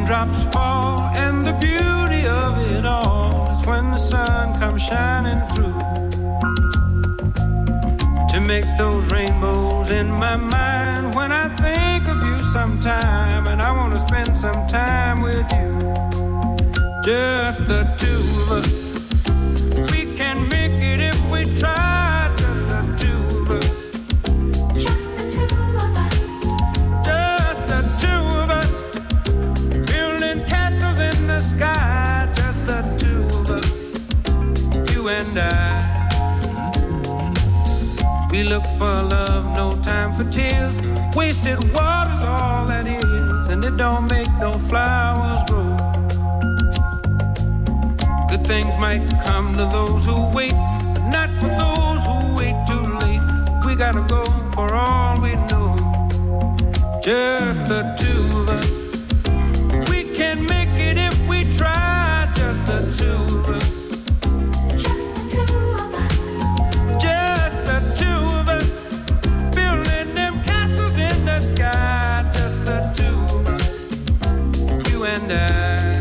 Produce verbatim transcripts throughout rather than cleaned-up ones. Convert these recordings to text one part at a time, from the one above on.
raindrops fall, and the beauty of it all is when the sun comes shining through to make those rainbows in my mind. When I think of you sometime, and I want to spend some time with you, just the two of us. We can make it if we try, just the two of us. Just the two of us. Just the two of us. Building castles in the sky, just the two of us. You and I. We look for love, no time for tears. Wasted water's all that is, and it don't make no flowers grow. Good things might come to those who wait, but not for those who wait too late. We gotta go for all we know. Just the two of us. We can make it if we try, just the two of us. Just the two of us. Just the two of us. Building them castles in the sky, just the two of us. You and I.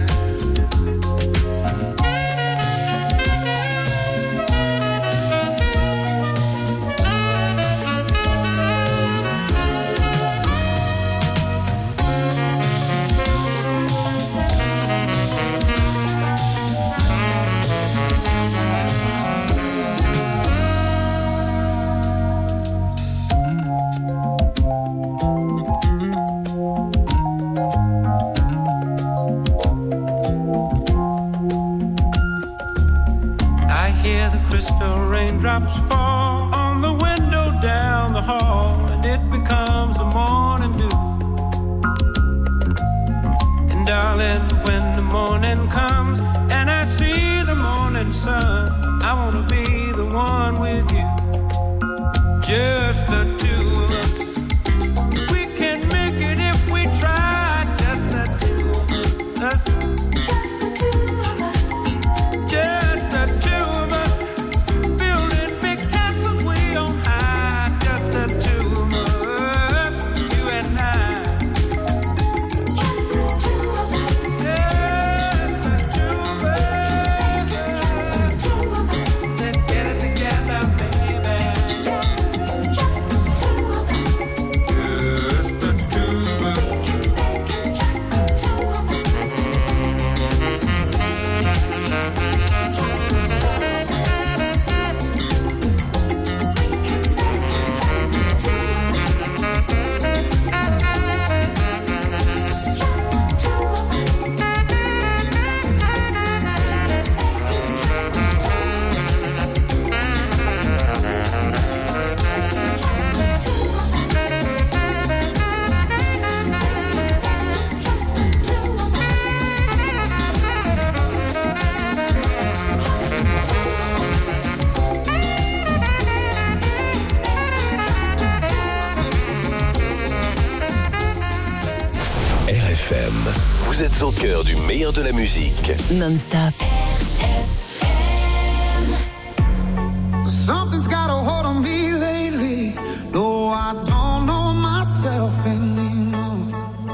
Raindrops fall on the window down the hall, and it becomes the morning dew. And darling, when the morning comes and I see the morning sun, I wanna be the one with you. Just the two of us. We can make it if we try, just the two of us. Just the two of us. Just the two of us. Vous êtes au cœur du meilleur de la musique. Non-stop. Something's got a hold on me lately. No, I don't know myself anymore.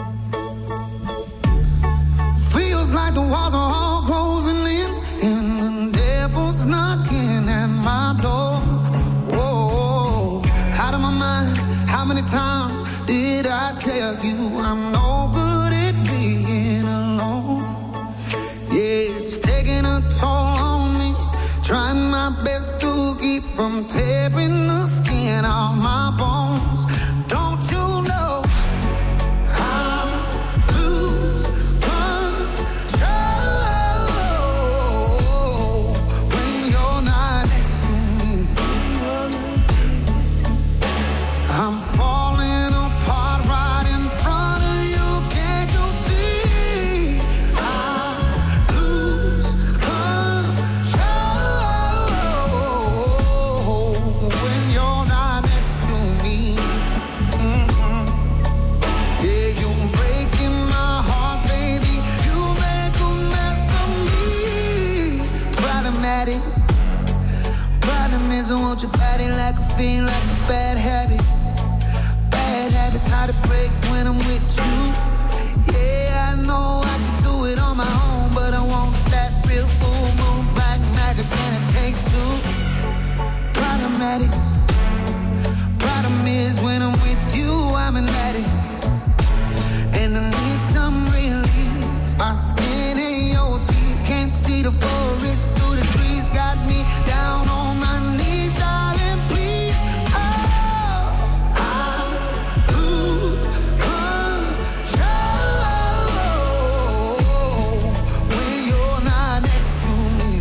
Feels like the walls are all closing in, and the devil's knocking at my door. Whoa, out of my mind. How many times did I tell you I'm no good at being alone? Yeah, it's taking a toll on me. Trying my best to keep from tearing the skin off my bones. Don't you know I lose control when you're not next to me? I'm falling apart right in front of you. Can't you see? I lose control when you're not next to me. Mm-hmm. Yeah, you're breaking my heart, baby. You make a mess of me. Problematic. Problem is I want your body like a fiend, like a bad habit. Bad habits hard to break when I'm with you. Yeah, I know I could do it on my own, but I want that real full moon black magic, and it takes two. Problematic. Problem is when I'm with you, I'm an addict, and I need some relief. My skin ain't your teeth, can't see the forest through the trees. Got me down on my knees, darling, please. Oh, I lose control when you're not next to me.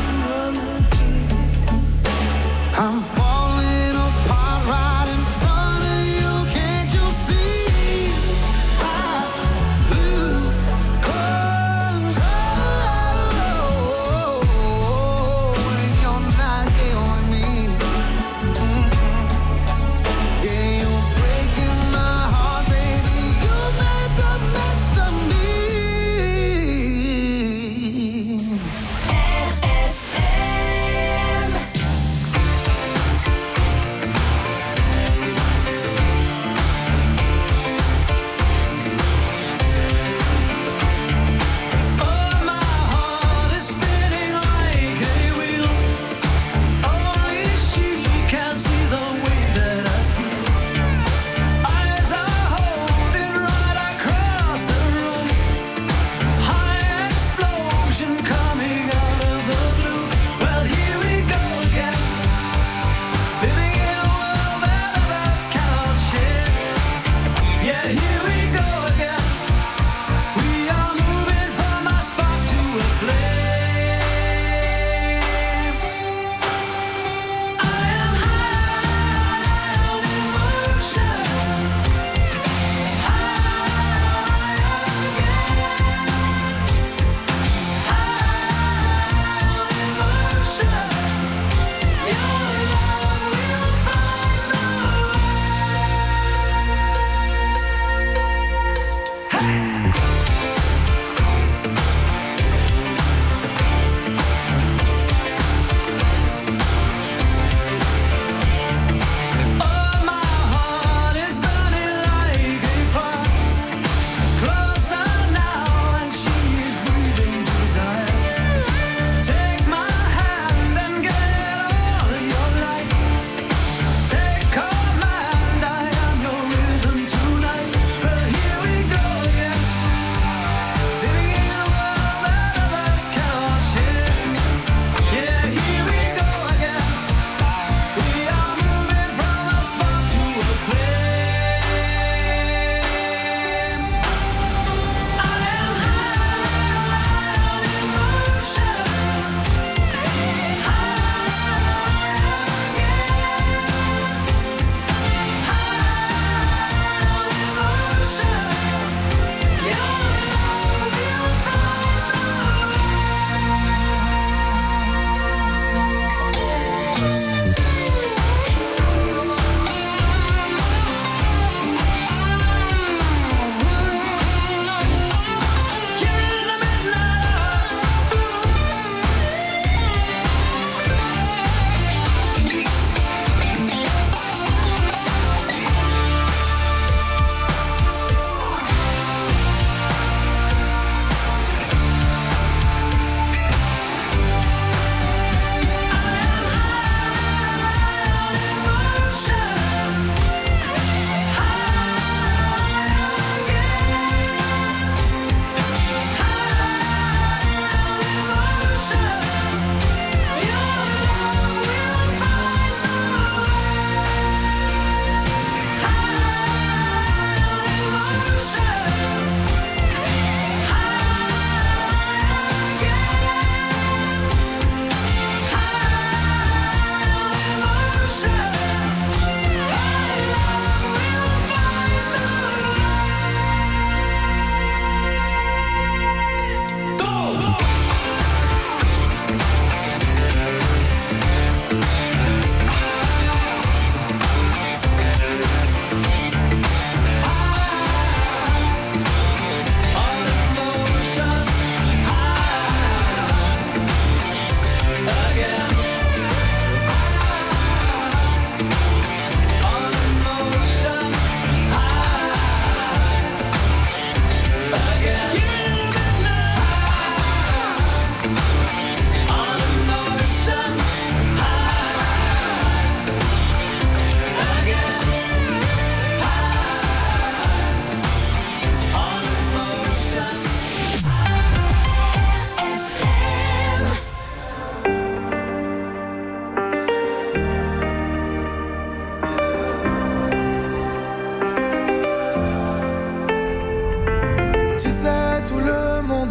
I'm falling apart right in front of you, can't you see? I lose control when you're not here with me. Mhm. Yeah, you're breaking my heart, baby. You make a mess of me.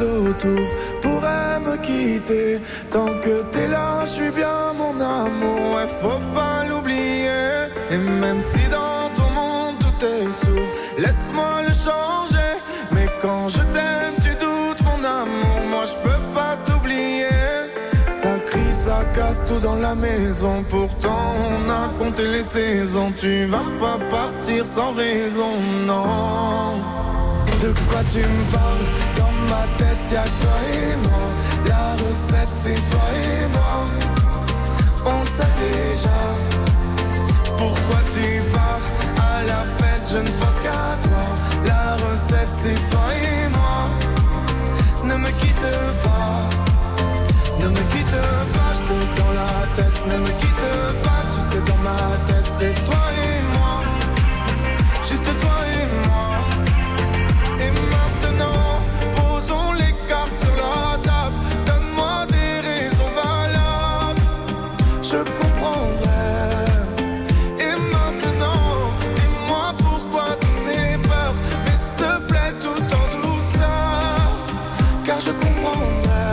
autour pourrait me quitter. Tant que t'es là, je suis bien mon amour, ouais, faut pas l'oublier. Et même si dans ton monde tout est sourd, laisse-moi le changer. Mais quand je t'aime, tu doutes mon amour, moi je peux pas t'oublier. Ça crie, ça casse tout dans la maison, pourtant on a compté les saisons. Tu vas pas partir sans raison, non. De quoi tu me parles? Dans ma tête y'a que toi et moi. La recette c'est toi et moi. On le sait déjà. Pourquoi tu pars? À la fête je ne pense qu'à toi. La recette c'est toi et moi. Ne me quitte pas. Ne me quitte pas, je te dans la tête. Ne me quitte pas, tu sais dans ma tête c'est toi et moi. Juste toi et moi. Et maintenant, posons les cartes sur la table. Donne-moi des raisons valables, je comprendrai. Et maintenant, dis-moi pourquoi toutes ces peurs. Mais s'il te plaît, tout en douceur, car je comprendrai.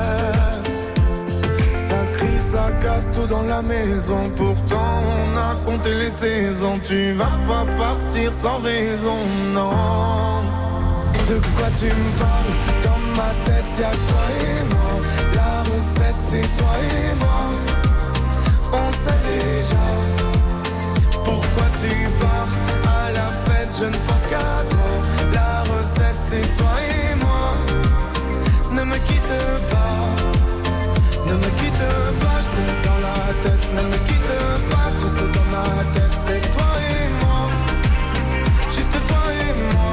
Ça crie, ça casse tout dans la maison. Pourtant, on a compté les saisons. Tu vas pas partir sans raison, non. De quoi tu me parles? Dans ma tête y'a que toi et moi. La recette c'est toi et moi. On le sait déjà. Pourquoi tu pars? À la fête je ne pense qu'à toi. La recette c'est toi et moi. Ne me quitte pas. Ne me quitte pas, je t'ai dans la tête. Ne me quitte pas, tu sais dans ma tête c'est toi et moi. Juste toi et moi.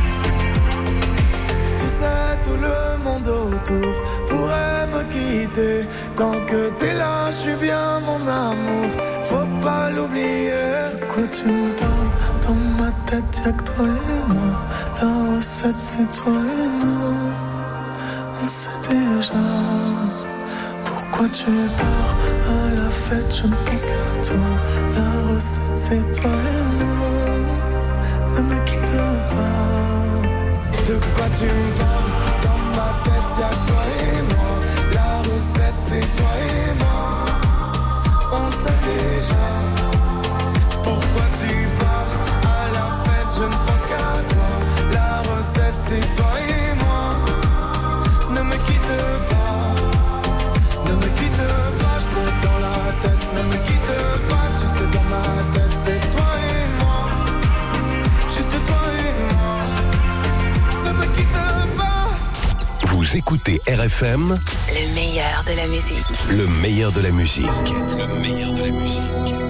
Tu sais, tout le monde autour pourrait me quitter. Tant que t'es là, je suis bien mon amour, faut pas l'oublier. De quoi tu me parles? Dans ma tête y'a que toi et moi. La recette c'est toi et moi. On sait déjà. Pourquoi tu pars? À la fête je ne pense qu'à toi. La recette c'est toi et moi. Ne me quitte pas. De quoi tu me parles? Dans ma tête y'a que toi et moi. La recette c'est toi et moi. On le sait déjà. Pourquoi tu pars? À la fête je ne pense qu'à toi. La recette c'est toi et moi. Ne me quitte pas. Ne me quitte pas, je t'ai dans la tête. Ne me quitte pas, tu sais dans ma tête c'est toi et moi. Juste toi et moi. Vous écoutez R F M, le meilleur de la musique. Le meilleur de la musique. Le meilleur de la musique.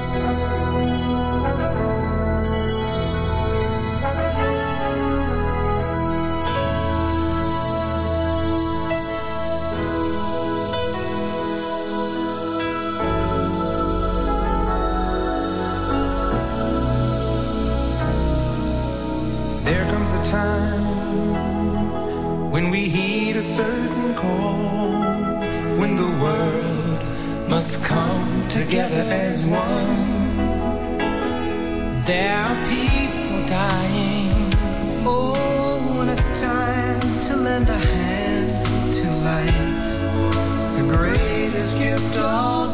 There comes a time when we heed a certain call, when the world must come together as one. There are people dying. Oh, when it's time to lend a hand to life, the greatest gift of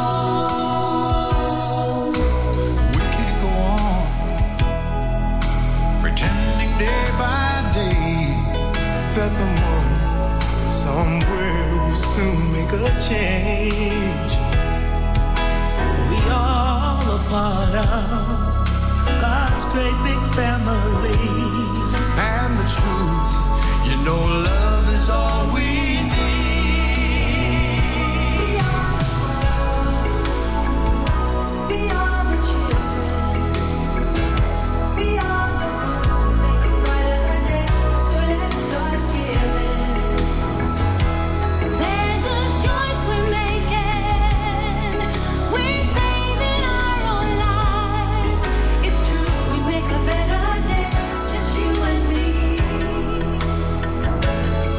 all. We can't go on pretending day by day that someone, somewhere will soon make a change. We all a part of God's great big family. And the truth, you know love is all we need. We are the children. We are the ones who make a brighter day. So let's start giving. There's a choice we're making. We're saving our own lives. It's true, we make a better day. Just you and me.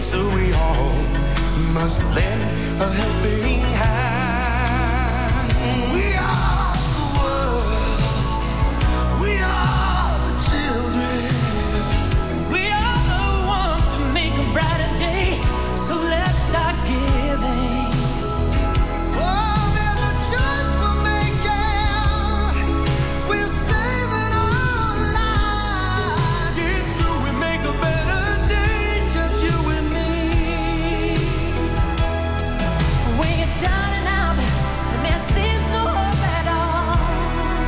so we all must lend a helping hand. We are the world, we are the children, We are the ones to make a brighter day, so let's start giving. Oh, there's a choice we're making. We're saving our lives. it's true we make a better day, just you and me. When you're down and out and there seems no hope at all,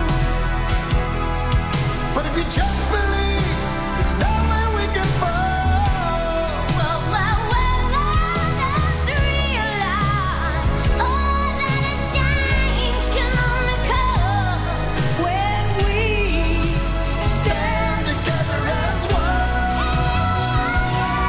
But if you just believe, there's no way we can fall. Well, well, well, let's realize, oh, that a change can only come when we Stand together as one.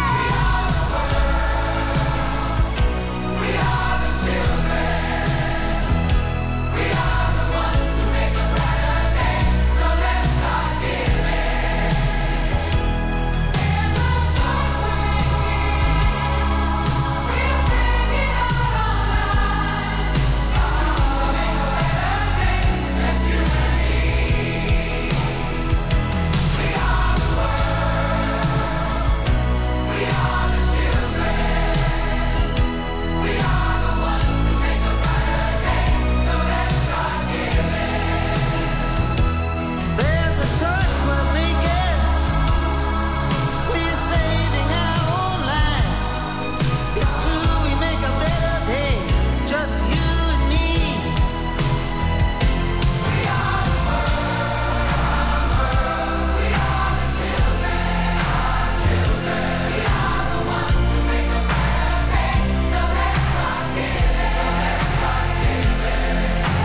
There's a choice we're making. We're saving our own lives. It's true, we make a better day, just you and me. We are the world, we are the children, our children. We are the ones who make a better day, so let's start giving, so let's start giving.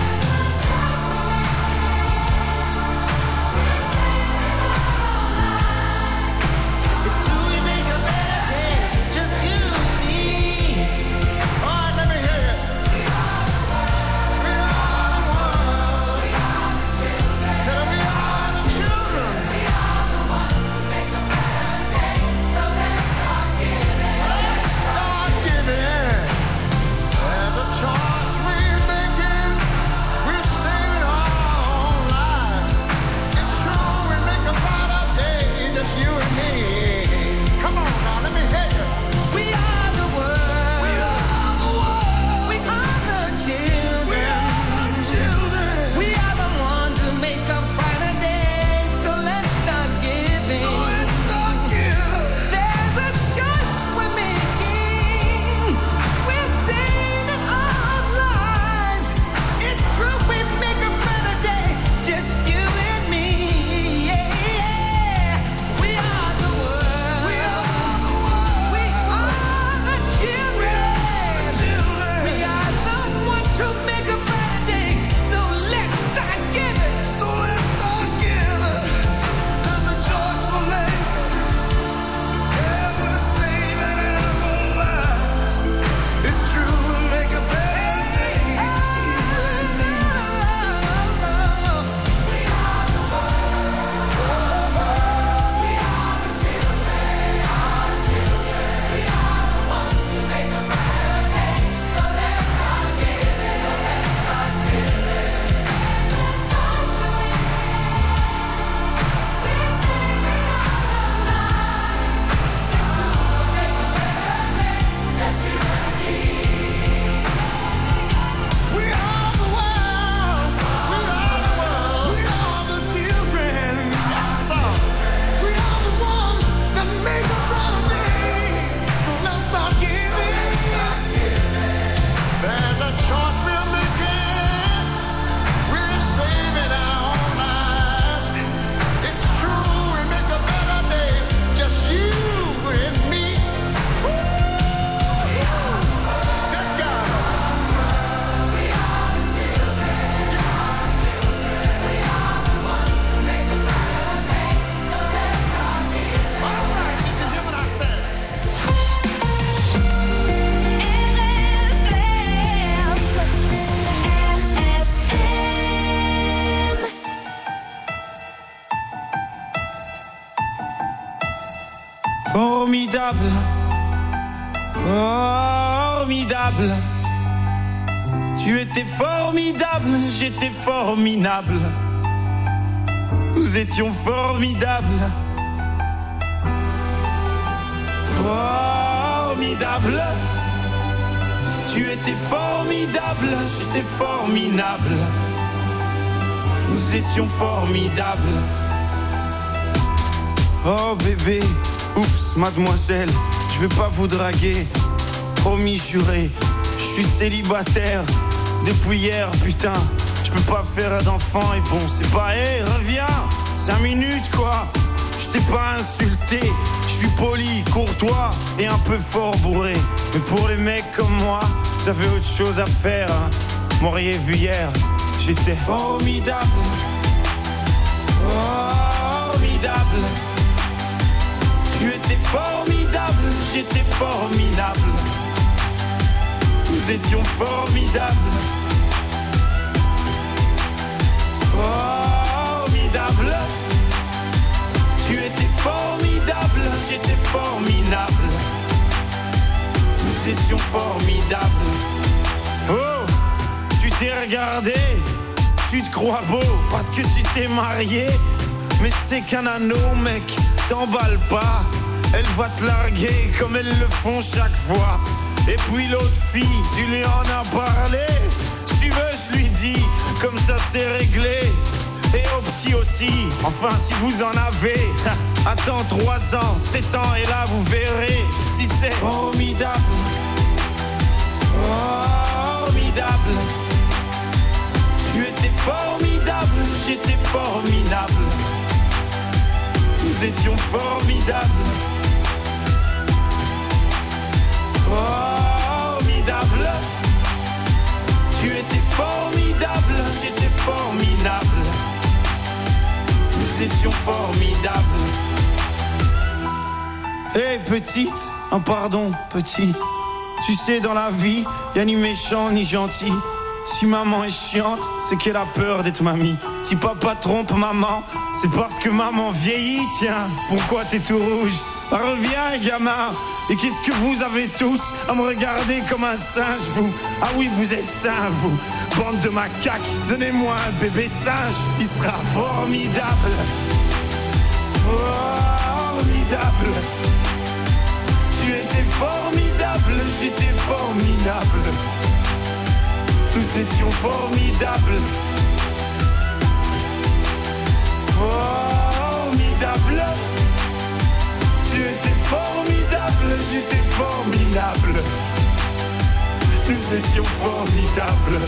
It's true, we make a better day, just you and me. All right, let me hear you. We are the world. We are the world. We are the children. Tell 'em we are the children. We are the ones who make a better day, so let's start giving. Let's start giving. There's a choice we're making. We're saving our own lives. It's true, we make a brighter day, just you and me. Come on now, let me hear you. we are the world. We are the world. We are the children. We are the children. We are the ones who make a brighter day, so let's start giving. So let's start giving. There's a choice we're making. We're saving our lives. It's true, we make a better day, just you and me. Yeah, yeah. We are the world. We are the world. We are the children. We are the ones who make a brighter day, so let's start giving. So let's start giving. There's a choice we're making. Yeah, we're saving our own lives. It's true, we'll make a better day, just you and me. We are the world. We are the world. We are the children. Yes, sir. We are the ones that make a brighter day. So let's start giving. There's a choice we're making. We're saving our own lives. It's true, we make a better day. Just you and me. Woo! Good God. All right, did you hear what I said? Formidable, Formidable. Tu étais formidable, j'étais formidable. Nous étions formidables. Formidable. Tu étais formidable, j'étais formidable. Nous étions formidables. Oh bébé, oups, mademoiselle, je vais pas vous draguer. Promis juré, je suis célibataire depuis hier, putain. Je peux pas faire d'enfant et bon, c'est pas, hé, hey, reviens, cinq minutes quoi. Je t'ai pas insulté, je suis poli, courtois et un peu fort bourré. Mais pour les mecs comme moi, j'avais autre chose à faire, hein. M'auriez vu hier, j'étais formidable. Formidable. Tu étais formidable, j'étais formidable. Nous étions formidables. Formidable. Tu étais formidable, j'étais formidable. Nous étions formidables. Oh, tu t'es regardé, tu te crois beau parce que tu t'es marié. Mais c'est qu'un anneau, mec, t'emballe pas. Elle va te larguer comme elles le font chaque fois. Et puis l'autre fille, tu lui en as parlé. Si tu veux, je lui dis, comme ça c'est réglé. Et au petit aussi, enfin si vous en avez. Attends trois ans, sept ans et là vous verrez si c'est formidable. Formidable. Tu étais formidable, j'étais formidable. Nous étions formidables. Formidable. Tu étais formidable, j'étais formidable. Nous étions formidables. Hé hey, petite, un oh, pardon petit. Tu sais dans la vie, y'a ni méchant ni gentil. Si maman est chiante, c'est qu'elle a peur d'être mamie. Si papa trompe maman, c'est parce que maman vieillit. Tiens, pourquoi t'es tout rouge? Ah, reviens gamin. Et qu'est-ce que vous avez tous à me regarder comme un singe, vous? Ah oui, vous êtes sains, vous. Bande de macaques, donnez-moi un bébé singe. Il sera formidable. Formidable. Tu étais formidable, j'étais formidable. Nous étions formidables. Formidable. Tu étais formidable, j'étais formidable. Nous étions formidables.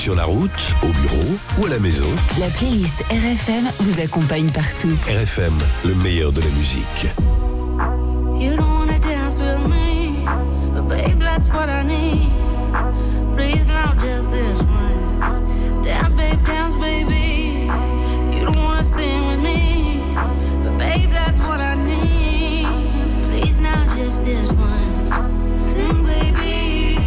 Sur la route, au bureau ou à la maison, La playlist R F M vous accompagne partout. R F M, le meilleur de la musique. You don't wanna dance with me, but babe, that's what I need. Please, not just this once. Dance, babe, dance, baby. You don't wanna sing with me, but babe, that's what I need. Please, not just this once. Sing, baby.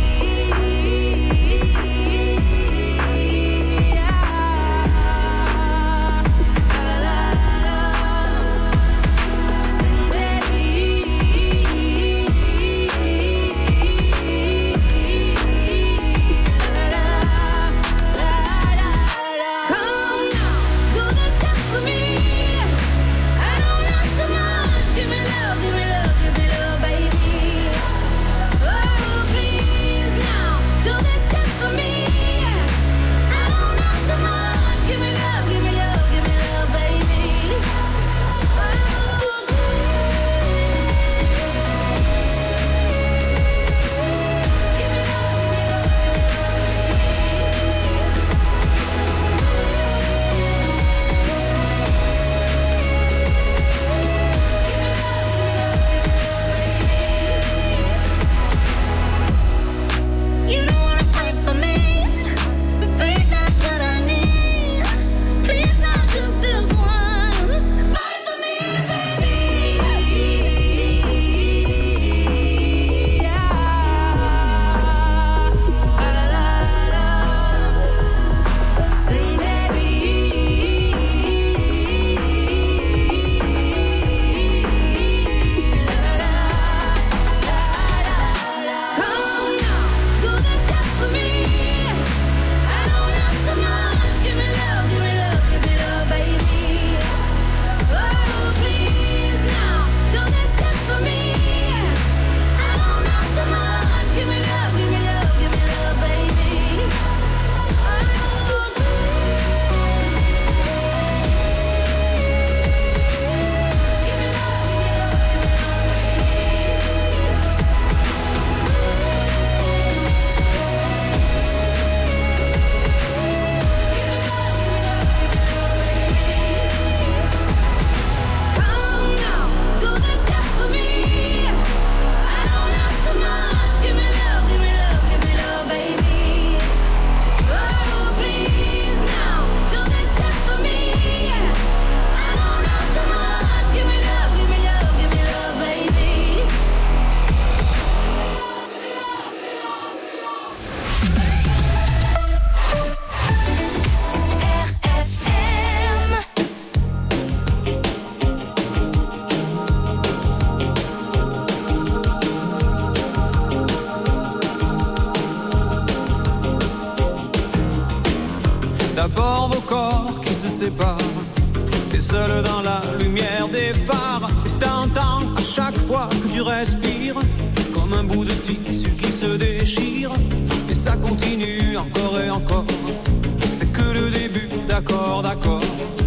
D'abord vos corps qui se séparent, t'es seul dans la lumière des phares, et t'entends à chaque fois que tu respires, comme un bout de tissu qui se déchire, et ça continue encore et encore, c'est que le début, d'accord, d'accord.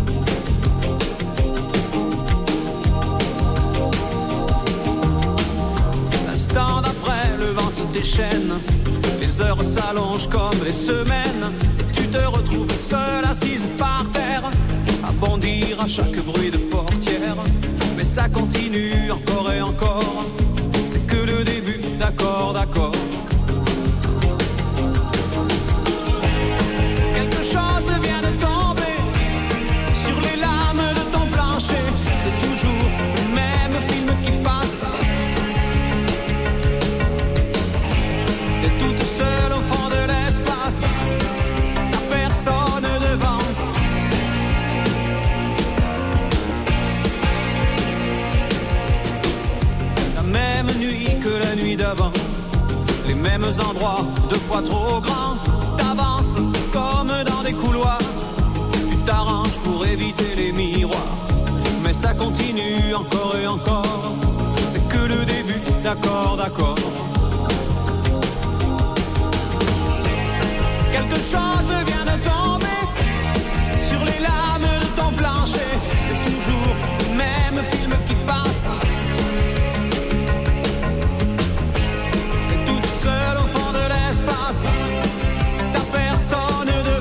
L'instant d'après, le vent se déchaîne, les heures s'allongent comme les semaines, et tu te retrouves seule assise par terre, à bondir à chaque bruit de portière. Mais ça continue encore et encore, c'est que le début, d'accord, d'accord. Quelque chose vient de tomber sur les lames de ton plancher, c'est toujours le même film qui passe. T'es toute seule au fond de l'espace, t'as personne devant. La même nuit que la nuit d'avant, les mêmes endroits, deux fois trop grands. T'avances comme dans des couloirs, tu t'arranges pour éviter les miroirs. Mais ça continue encore et encore, c'est que le début, d'accord, d'accord. Quelque chose vient de tomber sur les lames de ton plancher, c'est toujours le même film qui passe. T'es toute seule au fond de l'espace, t'as personne de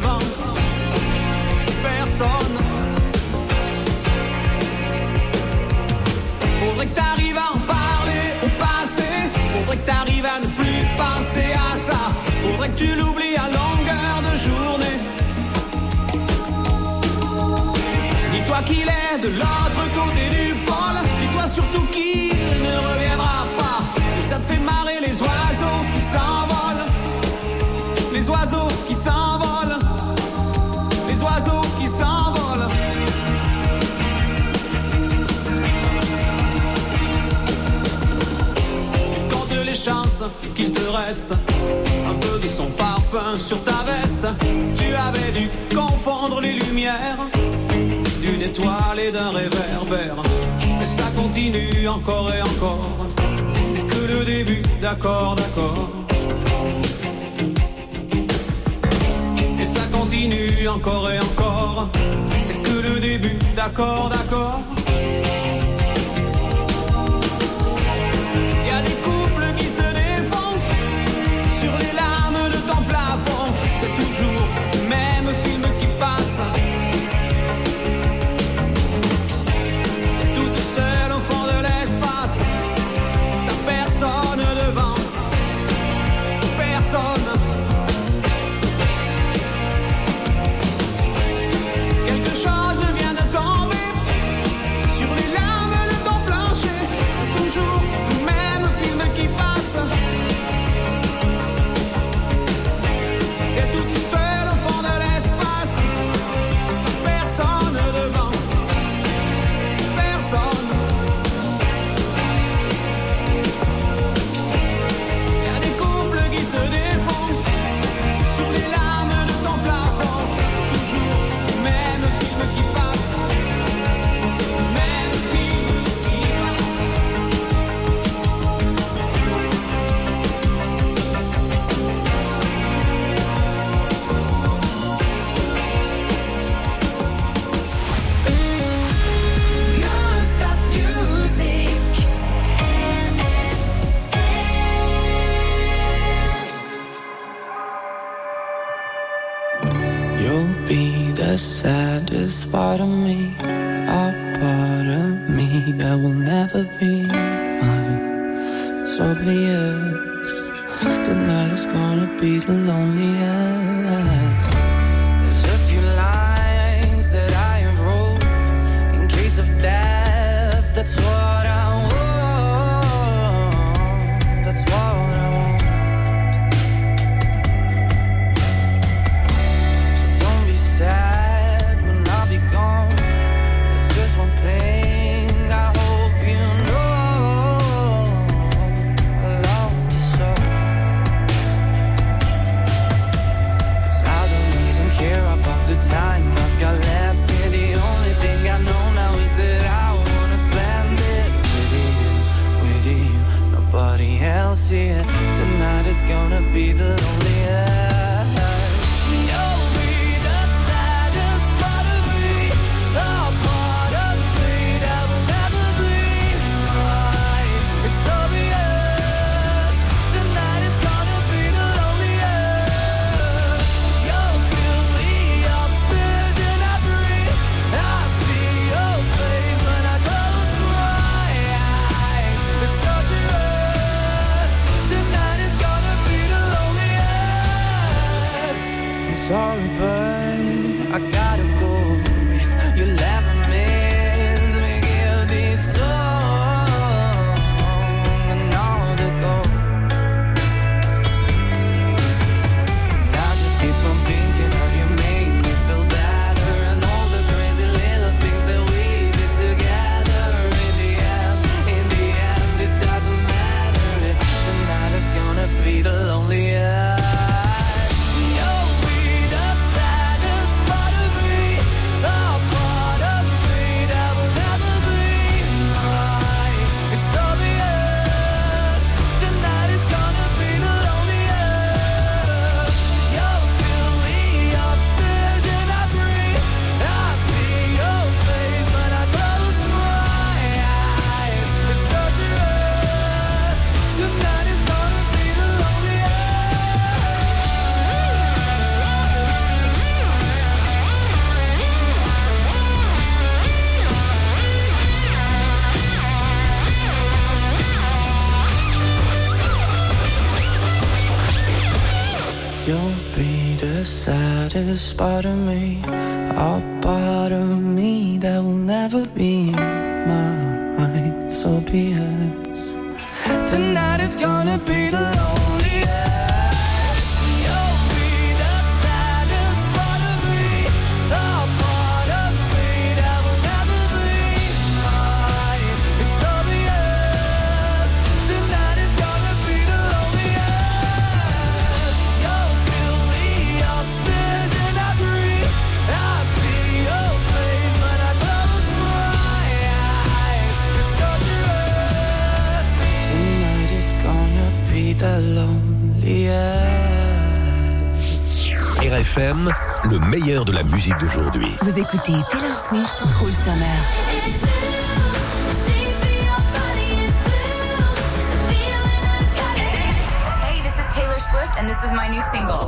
tu l'oublies à longueur de journée. Dis-toi qu'il est de l'autre côté du pôle. Dis-toi surtout qu'il ne reviendra pas. Et ça te fait marrer les oiseaux qui s'envolent. Les oiseaux qui s'envolent. Les oiseaux qui s'envolent. Il compte les chances qu'il te reste un peu de son parfum sur ta veste. Tu avais dû confondre les lumières d'une étoile et d'un réverbère. Mais ça continue encore et encore. C'est que le début, d'accord, d'accord. Et ça continue encore et encore. C'est que le début, d'accord, d'accord. Y a des couples qui se défont sur les larmes de ton plafond. C'est toujours le même film qui passe. Toute seule au fond de l'espace. T'as personne devant. Personne. Quelque chose vient de tomber sur les larmes de ton plancher. C'est toujours le même film qui passe. T'es toute seule au fond de l'espace. Personne devant. Personne. Y a des couples qui se défont sur les larmes de ton plafond. C'est toujours le même film qui passe. Le même film qui passe. Non-stop music. You'll be the saddest part of me, a part of me that will never be mine. It's obvious tonight is gonna be the loneliest. There's a few lines that I have wrote in case of death. That's what I want. That's what I want. Don't be sad when I'll be gone. There's just one thing I hope you know. I love you so. 'Cause I don't even care about the time I've got left here. The only thing I know now is that I wanna spend it with you, with you. Nobody else here. Tonight is gonna be the loneliest. You'll be the saddest part of me, a part of me that will never be mine. It's obvious tonight is gonna be the loneliest. You'll feel the oxygen I breathe. I see your face when I close my eyes. It's torturous. Tonight is gonna be the loneliest. I'm sorry, but I gotta go. If you'll ever miss me, give this song and all to go. And I just keep on thinking how you made me feel better, and all the crazy little things that we did together. In the end, in the end, it doesn't matter if tonight is gonna be the loneliest. You'll be the sad this part of me, a part of me that will never be mine. So be it. Tonight is gonna be the loneliest. You'll be the saddest part of me, a part of me that will never be mine. It's obvious. Tonight is gonna be the loneliest. You'll feel the oxygen I breathe. I see your face when I close my eyes. It's torturous. Tonight is gonna be the loneliest. R F M, le meilleur de la musique d'aujourd'hui. Vous écoutez Taylor Swift, Cruel Summer. Hey, this is Taylor Swift, and this is my new single.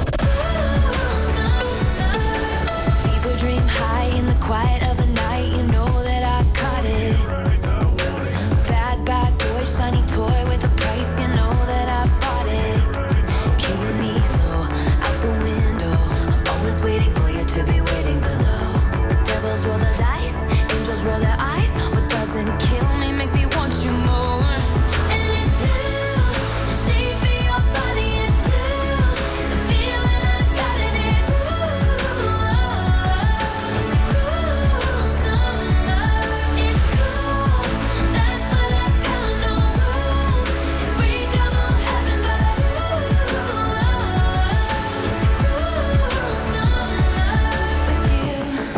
People dream high in the quiet of the night. You know that I caught it. Bad, bad boy, shiny toy with a price. You know that I bought it. Killing me slow, out the window. I'm always waiting for you to be waiting below. Devils roll the dice, angels roll their eyes. What doesn't kill me makes me want you more. And it's blue, the shape of your body is blue. The feeling I got it is blue. It's cruel summer. It's cool, that's what I tell 'em. No rules, unbreakable heaven, but it's cruel summer with you.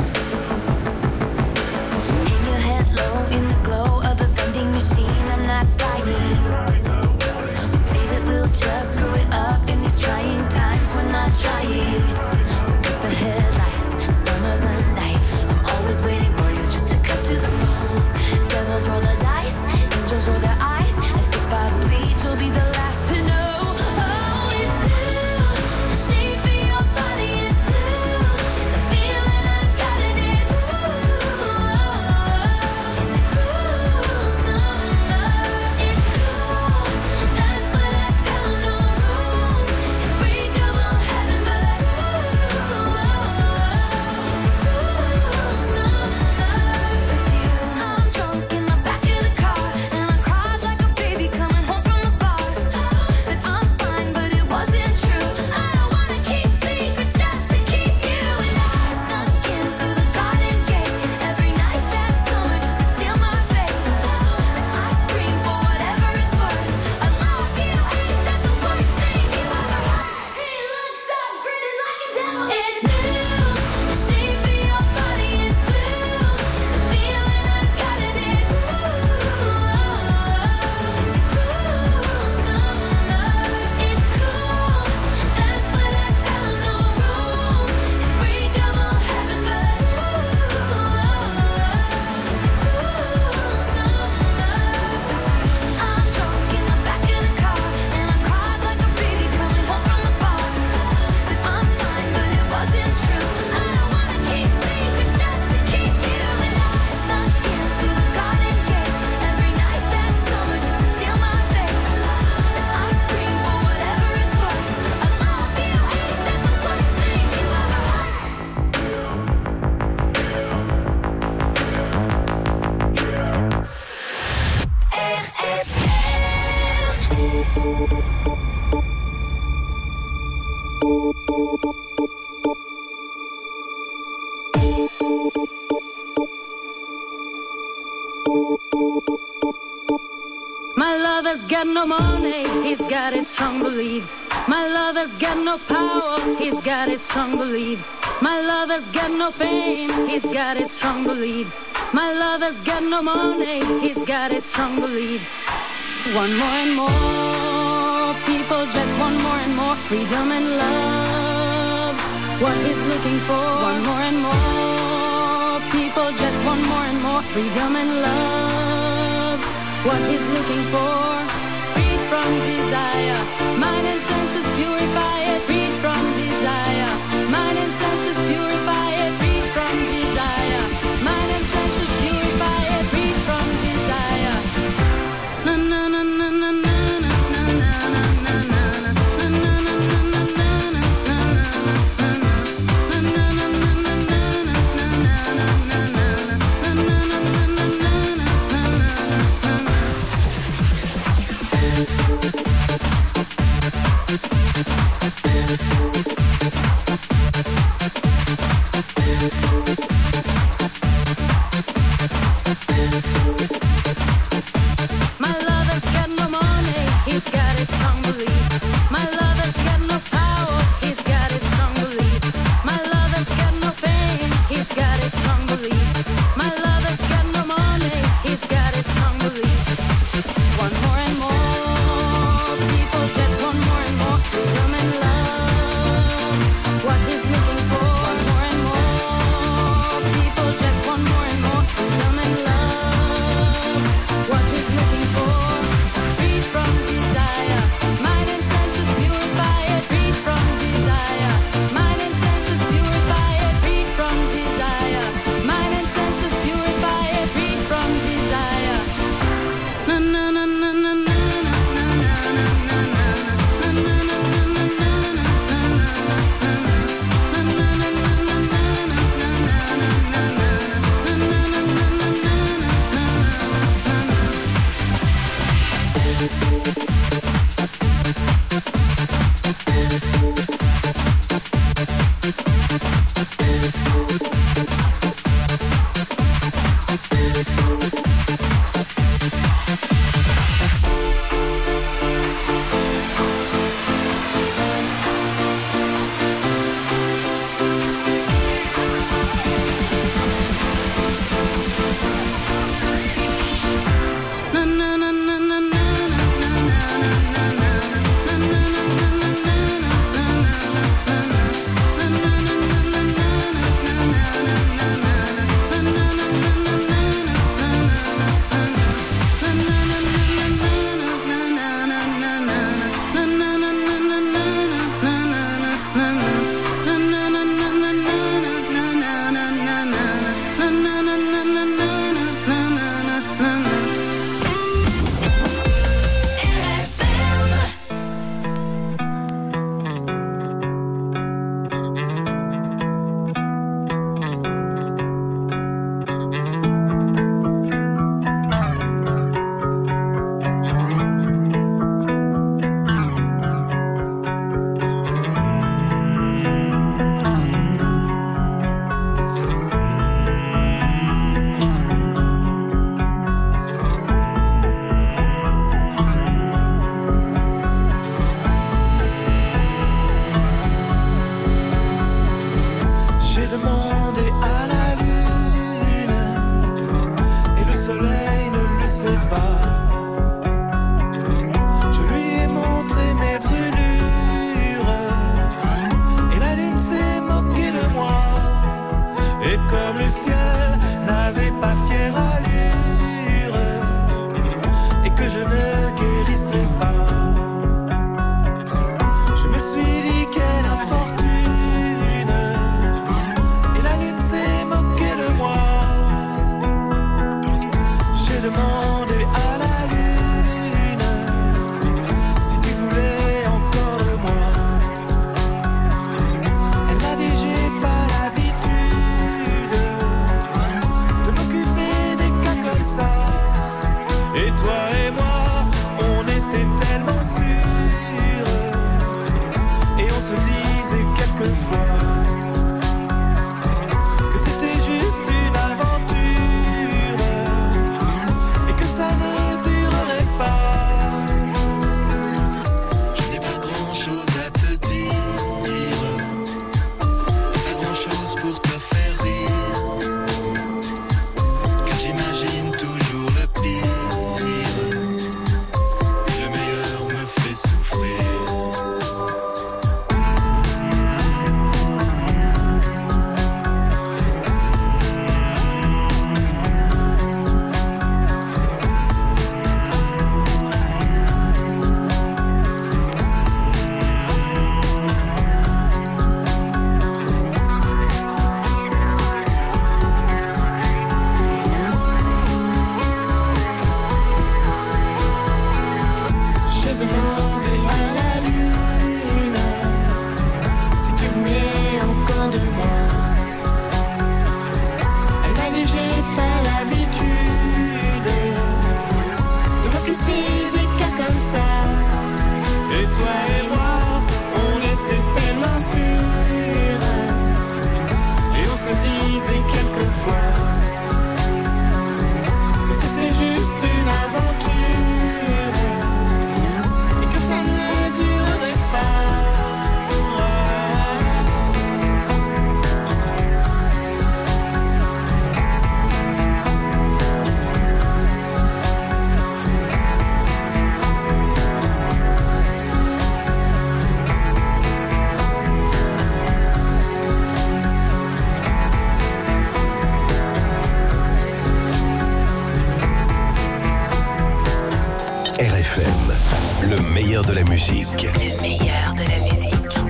Hang your head low in the glow of the vending machine. I'm not dying. We say that we'll just screw it up in these trying times. We're not trying. So cut the headlights. Summer's a knife. I'm always waiting for you just to cut to the bone. Devils roll the dice. Angels roll their eyes. And if I bleed, you'll be the last to know. Oh, it's blue. The shape of your body is blue. The feeling I got it is blue. It's cruel summer. It's cool. That's what I tell 'em. No rules. Unbreakable heaven, but it's cruel summer with you. I'm drunk in the back of the car, and I cried like a baby coming home from the bar. Said I'm fine, but it wasn't true. I don't wanna keep secrets just to keep you. And I snuck in through the garden gate every night that summer just to seal my fate. And I scream for whatever it's worth. I love you, ain't that the worst thing you ever heard? He looks up, grinning like a devil. It's blue, the shape of your body is blue. The feeling I got it is blue. It's cruel summer. It's cool, that's what I tell 'em. No rules, unbreakable heaven, but it's cruel summer. I'm drunk in the back of the car, and I cried like a baby coming home from the bar. Said I'm fine, but it wasn't true. I don't wanna keep secrets just to keep you. And I snuck in through the garden gate every night that summer just to seal my fate. And I scream for whatever it's worth. I love you, ain't that the worst thing you ever heard? My lover's got no money, he's got his strong beliefs. My lover's got no power, he's got his strong beliefs. My lover's got no fame, he's got his strong beliefs. My lover's got no money, he's got his strong beliefs. One more and more, people just want more and more freedom and love. What he's looking for, one more and more, people just want more and more freedom and love. What he's looking for, free from desire, mind and senses purify it. Free from desire, mind and senses purify it. Free from desire, mind and senses purify it. Free from desire. Na na na na na na na na na na na na na na na na na na na na. beliefs. My love has got no power, he's got his strong beliefs. My love has got no fame, he's got his strong beliefs. My love has got no money, he's got his strong beliefs. One more and more people just want more and more freedom and love. What he's looking for. One more and more people just want more and more freedom and love. What he's looking for. Free from desire, mind and sense. la musique. Le meilleur de la musique.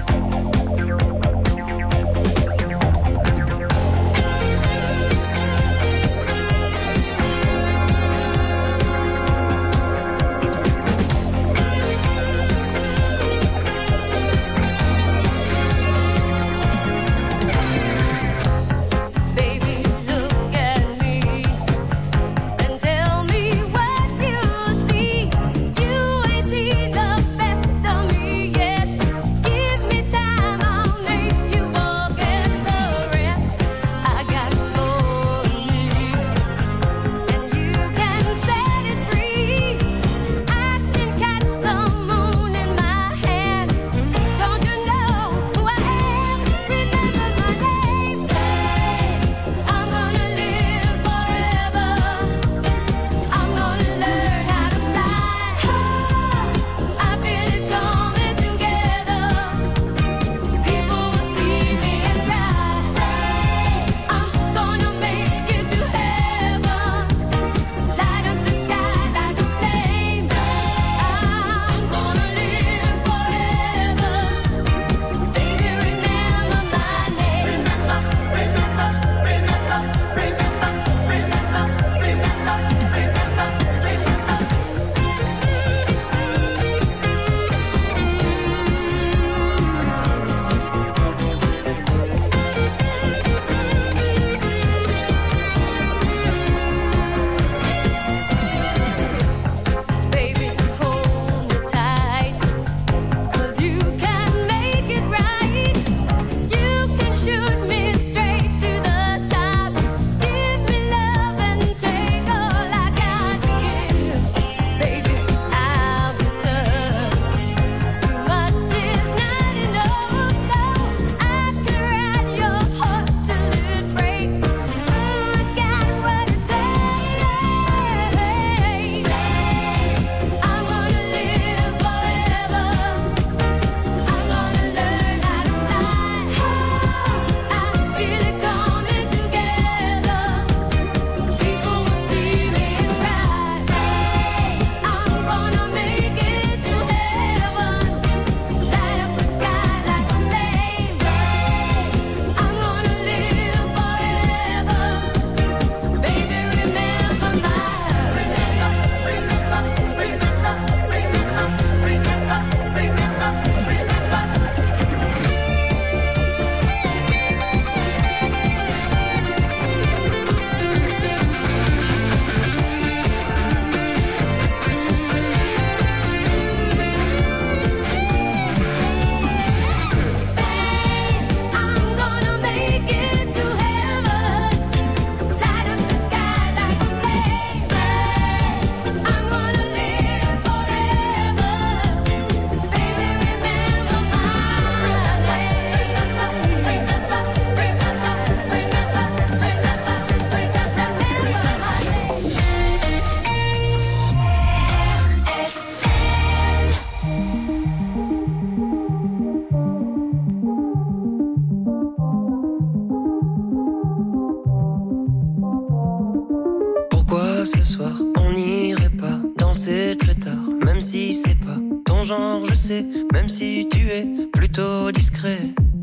Ce soir, on n'irait pas danser très tard, même si c'est pas ton genre, je sais, même si tu es plutôt discret.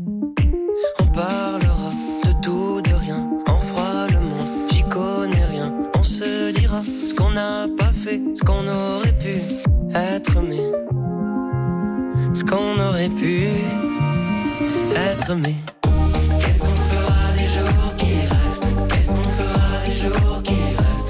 On parlera de tout, de rien, on fera le monde, j'y connais rien. On se dira ce qu'on n'a pas fait, ce qu'on aurait pu être, mais ce qu'on aurait pu être, mais qu'est-ce qu'on fera des jours qui restent? Qu'est-ce qu'on fera des jours qui restent?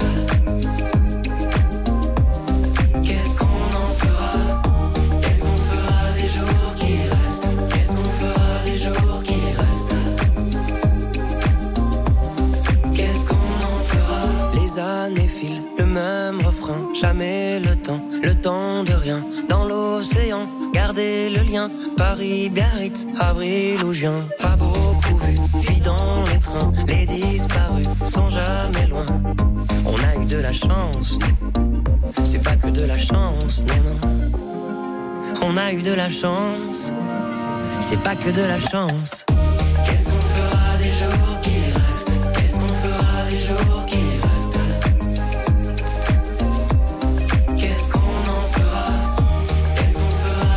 Le même refrain, jamais le temps, le temps de rien. Dans l'océan, garder le lien. Paris, Biarritz, avril ou juin. Pas beaucoup vu, vie dans les trains. Les disparus sont jamais loin. On a eu de la chance, c'est pas que de la chance, non, non. On a eu de la chance, c'est pas que de la chance. Qu'est-ce qu'on fera des jours qui restent? Qu'est-ce qu'on fera des jours qui restent? Qu'est-ce qu'on en fera? Qu'est-ce qu'on fera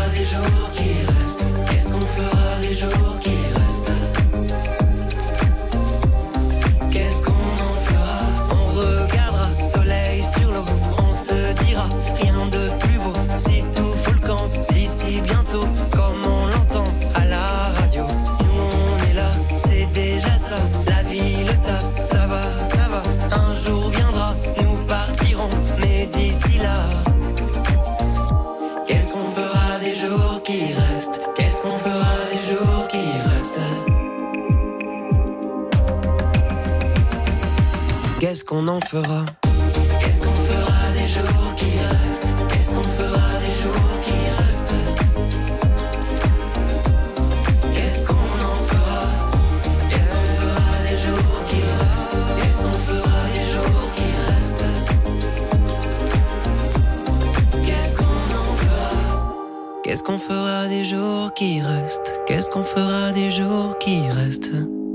qui restent? Qu'est-ce qu'on fera des jours qui restent? Qu'est-ce qu'on en fera? Qu'est-ce qu'on fera des jours qui restent? Qu'est-ce qu'on fera des jours qui restent? Qu'est-ce qu'on en fera? Qu'est-ce qu'on fera des jours qui restent? Qu'est-ce qu'on fera des jours qui restent? Qu'est-ce qu'on en fera? Qu'est-ce qu'on fera des jours qui restent? Qu'est-ce qu'on fera des jours qui restent?